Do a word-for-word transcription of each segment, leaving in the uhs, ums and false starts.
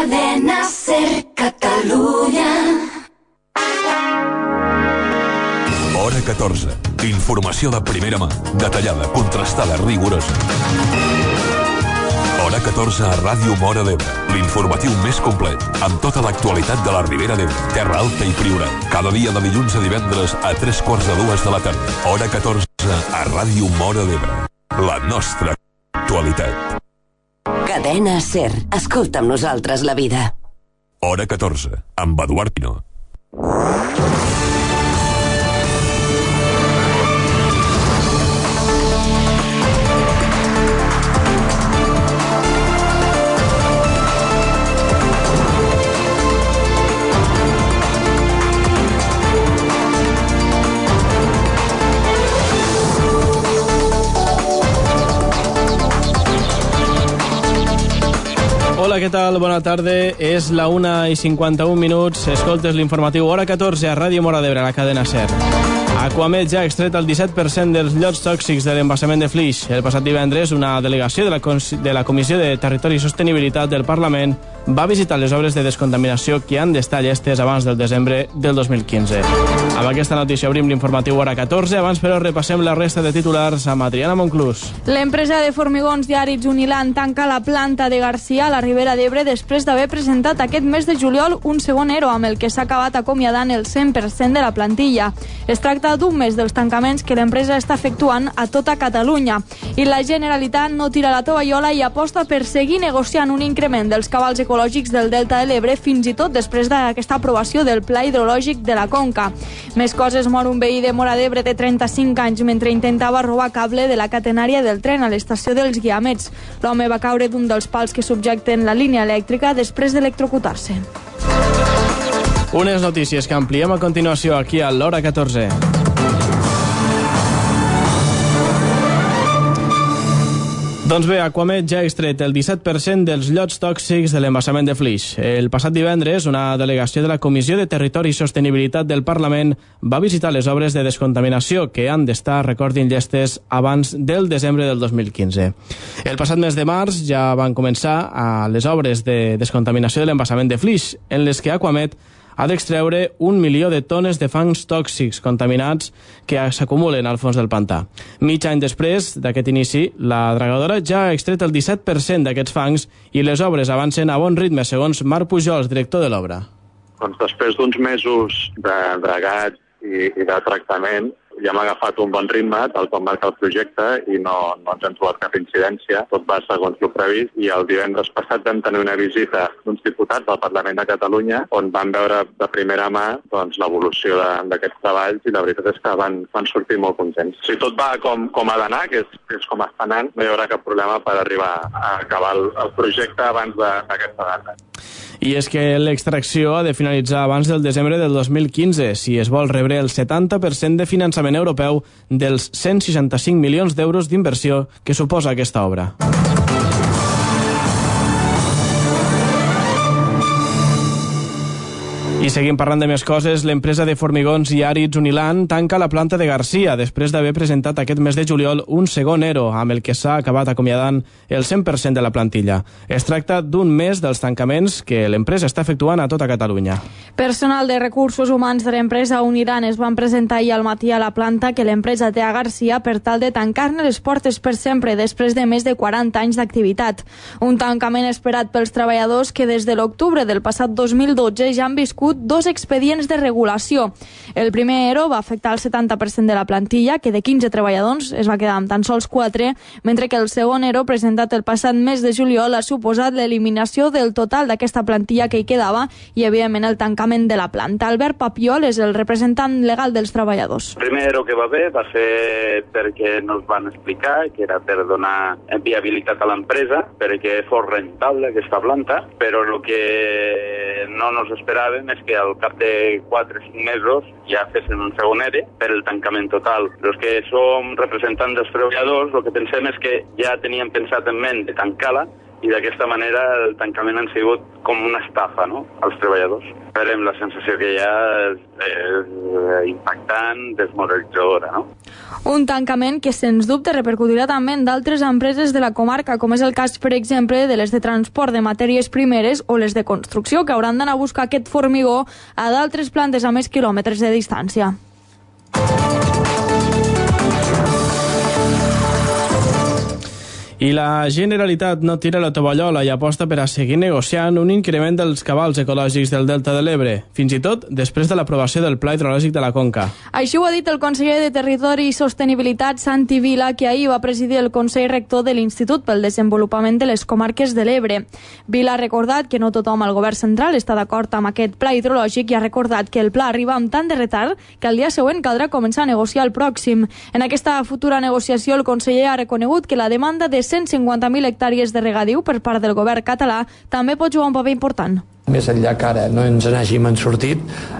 Cadena SER Catalunya. Hora catorze. Informació de primera mà, detallada, contrastada, rigorosa. Hora catorze a Ràdio Móra d'Ebre, l'informatiu més complet, amb tota l'actualitat de la Ribera d'Ebre, Terra Alta i Priorat. Cada dia de dilluns a divendres a tres quarts de dues de la tarda. Hora catorze a Ràdio Móra d'Ebre. La nostra actualitat. Cadena SER. Escolta amb nosaltres la vida. Hora catorze, amb Eduard Pino. Hola, què tal? Bona tarda. És la una i cinquanta-un minuts. Escoltes l'informatiu Hora catorze a Ràdio Móra d'Ebre, a la cadena SER. Aquamed ja ha extret el disset per cent dels llots tòxics de l'embassament de Flix. El passat divendres, una delegació de la, de la Comissió de Territori i Sostenibilitat del Parlament va visitar les obres de descontaminació que han d'estar llestes abans del desembre del dos mil quinze. Amb aquesta notícia obrim l'informatiu Hora catorze. Abans, però, repassem la resta de titulars amb Adriana Monclús. L'empresa de formigons Yaritz Unilan tanca la planta de Garcia a la Ribera d'Ebre després d'haver presentat aquest mes de juliol un segon ERO amb el que s'ha acabat acomiadant el cent per cent de la plantilla. Es tracta d'un mes dels tancaments que l'empresa està efectuant a tota Catalunya. I la Generalitat no tira la tovallola i aposta per seguir negociant un increment dels cabals ecològics del Delta de l'Ebre fins i tot després d'aquesta aprovació del Pla Hidrològic de la Conca. Més coses, mor un veí de Móra d'Ebre de trenta-cinc anys mentre intentava robar cable de la catenària del tren a l'estació dels Guiamets. L'home va caure d'un dels pals que subjecten la línia elèctrica després d'electrocutar-se. Unes notícies que ampliem a continuació aquí a l'Hora catorze. Doncs bé, Aquamed ja ha extret el disset per cent dels llots tòxics de l'embassament de Flix. El passat divendres, una delegació de la Comissió de Territori i Sostenibilitat del Parlament va visitar les obres de descontaminació que han d'estar, recordin, llestes abans del desembre del dos mil quinze. El passat mes de març ja van començar a les obres de descontaminació de l'embassament de Flix, en les que Aquamed ha d'extreure un milió de tones de fangs tòxics contaminats que s'acumulen al fons del pantà. Mig any després d'aquest inici, la dragadora ja ha extret el disset per cent d'aquests fangs i les obres avancen a bon ritme, segons Marc Pujols, director de l'obra. Doncs després d'uns mesos de dragat i, i de tractament, ja hem agafat un bon ritme, tal com marca el projecte, i no, no ens hem trobat cap incidència. Tot va segons el previst, i el divendres passat vam tenir una visita d'uns diputats del Parlament de Catalunya on van veure de primera mà doncs, l'evolució d'aquests treballs, i la veritat és que van, van sortir molt contents. Si tot va com, com ha d'anar, que és, que és com està anant, no hi haurà cap problema per arribar a acabar el, el projecte abans d'aquesta data. I és que l'extracció ha de finalitzar abans del desembre del dos mil quinze si es vol rebre el setanta per cent de finançament europeu dels cent seixanta-cinc milions d'euros d'inversió que suposa aquesta obra. I seguim parlant de més coses. L'empresa de formigons Yaritz Unilan tanca la planta de Garcia després d'haver presentat aquest mes de juliol un segon ERO amb el que s'ha acabat acomiadant el cent per cent de la plantilla. Es tracta d'un mes dels tancaments que l'empresa està efectuant a tota Catalunya. Personal de recursos humans de l'empresa Unilan es van presentar ahir al matí a la planta que l'empresa té a Garcia per tal de tancar-ne les portes per sempre després de més de quaranta anys d'activitat. Un tancament esperat pels treballadors que des de l'octubre del passat dos mil dotze ja han viscut dos expedients de regulació. El primer ERO va afectar el setanta per cent de la plantilla, que de quinze treballadors es va quedar amb tan sols quatre, mentre que el segon ERO, presentat el passat mes de juliol, ha suposat l'eliminació del total d'aquesta plantilla que hi quedava i, evidentment, el tancament de la planta. Albert Papiol és el representant legal dels treballadors. El primer ERO que va haver va ser perquè nos van explicar que era per donar viabilitat a l'empresa, perquè fos rentable aquesta planta, però el que no nos esperàvem és que al cap de quatre o cinc mesos ja fessin un segon ERE per el tancament total. Els que som representants dels treballadors, el que pensem és que ja teníem pensat en ment de tancar-la i d'aquesta manera el tancament han sigut com una estafa, no?, als treballadors. Veurem, la sensació que hi ha és, és impactant, desmoralitzadora, no? Un tancament que, sens dubte, repercutirà també en d'altres empreses de la comarca, com és el cas, per exemple, de les de transport de matèries primeres o les de construcció, que hauran d'anar a buscar aquest formigó a d'altres plantes a més quilòmetres de distància. I la Generalitat no tira la tovallola i aposta per a seguir negociant un increment dels cabals ecològics del Delta de l'Ebre, fins i tot després de l'aprovació del Pla Hidrològic de la Conca. Així ho ha dit el conseller de Territori i Sostenibilitat, Santi Vila, que ahir va presidir el Consell Rector de l'Institut pel Desenvolupament de les Comarques de l'Ebre. Vila ha recordat que no tothom al govern central està d'acord amb aquest pla hidrològic i ha recordat que el pla arriba amb tant de retard que el dia següent caldrà començar a negociar el pròxim. En aquesta futura negociació, el conseller ha reconegut que la demanda de cent cinquanta mil hectàrees de regadiu per part del govern català també pot jugar un paper important. Més enllà que ara no ens n'hàgim en sortit,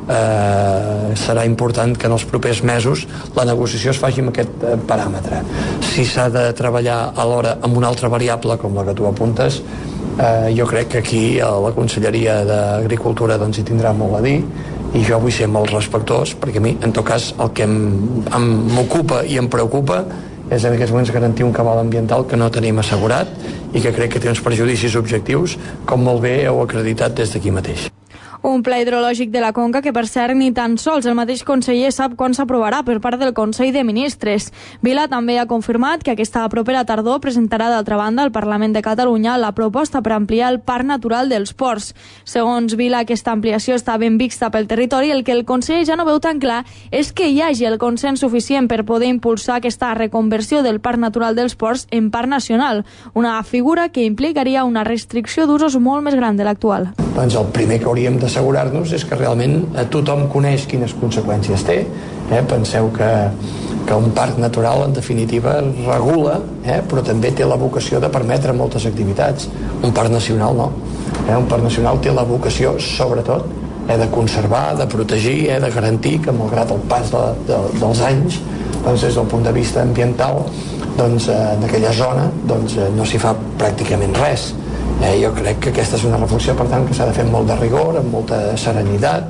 eh, serà important que en els propers mesos la negociació es faci amb aquest eh, paràmetre. Si s'ha de treballar alhora amb una altra variable, com la que tu apuntes, eh, jo crec que aquí a la Conselleria d'Agricultura doncs, hi tindrà molt a dir, i jo vull ser molt respectuós, perquè a mi, en tot cas, el que m'ocupa i em preocupa és en aquests moments garantir un cabal ambiental que no tenim assegurat i que crec que té uns perjudicis objectius, com molt bé heu acreditat des d'aquí mateix. Un pla hidrològic de la Conca que, per cert, ni tan sols el mateix conseller sap quan s'aprovarà per part del Consell de Ministres. Vila també ha confirmat que aquesta propera tardor presentarà, d'altra banda, al Parlament de Catalunya la proposta per ampliar el Parc Natural dels Ports. Segons Vila, aquesta ampliació està ben vista pel territori. El que el conseller ja no veu tan clar és que hi hagi el consens suficient per poder impulsar aquesta reconversió del Parc Natural dels Ports en Parc Nacional, una figura que implicaria una restricció d'usos molt més gran de l'actual. Doncs el primer que hauríem d'assegurar-nos és que realment tothom coneix quines conseqüències té. Eh? Penseu que, que un parc natural, en definitiva, regula, eh? però també té la vocació de permetre moltes activitats. Un parc nacional no. Eh? Un parc nacional té la vocació, sobretot, eh? de conservar, de protegir, eh? de garantir que, malgrat el pas de, de, dels anys, doncs, des del punt de vista ambiental, doncs, eh, en aquella zona doncs, eh, no s'hi fa pràcticament res. Eh, jo crec que aquesta és una reflexió, per tant, que s'ha de fer amb molt de rigor, amb molta serenitat.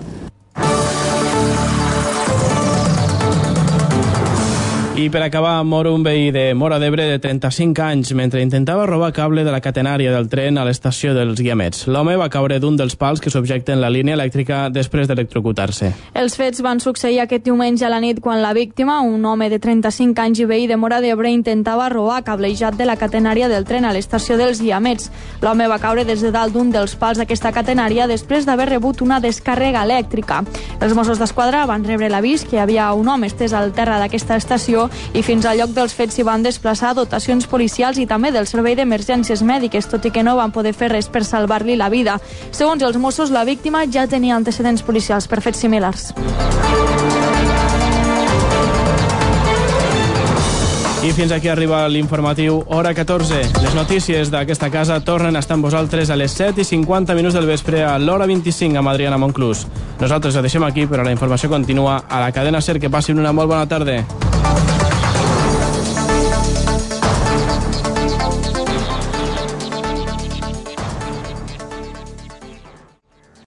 I per acabar, mor un veí de Móra d'Ebre de trenta-cinc anys mentre intentava robar cable de la catenària del tren a l'estació dels Guiamets. L'home va caure d'un dels pals que subjecten la línia elèctrica després d'electrocutar-se. Els fets van succeir aquest diumenge a la nit quan la víctima, un home de trenta-cinc anys i veí de Móra d'Ebre, intentava robar cablejat de la catenària del tren a l'estació dels Guiamets. L'home va caure des de dalt d'un dels pals d'aquesta catenària després d'haver rebut una descàrrega elèctrica. Els Mossos d'Esquadra van rebre l'avís que hi havia un home estès al terra d'aquesta estació i fins al lloc dels fets s'hi van desplaçar dotacions policials i també del Servei d'Emergències Mèdiques, tot i que no van poder fer res per salvar-li la vida. Segons els Mossos, la víctima ja tenia antecedents policials per fets similars. I fins aquí arriba l'informatiu Hora catorze. Les notícies d'aquesta casa tornen a estar amb vosaltres a les set i cinquanta minuts del vespre a l'Hora vint-i-cinc amb Adriana Monclús. Nosaltres ho deixem aquí, però la informació continua a la cadena SER. Que passin una molt bona tarda.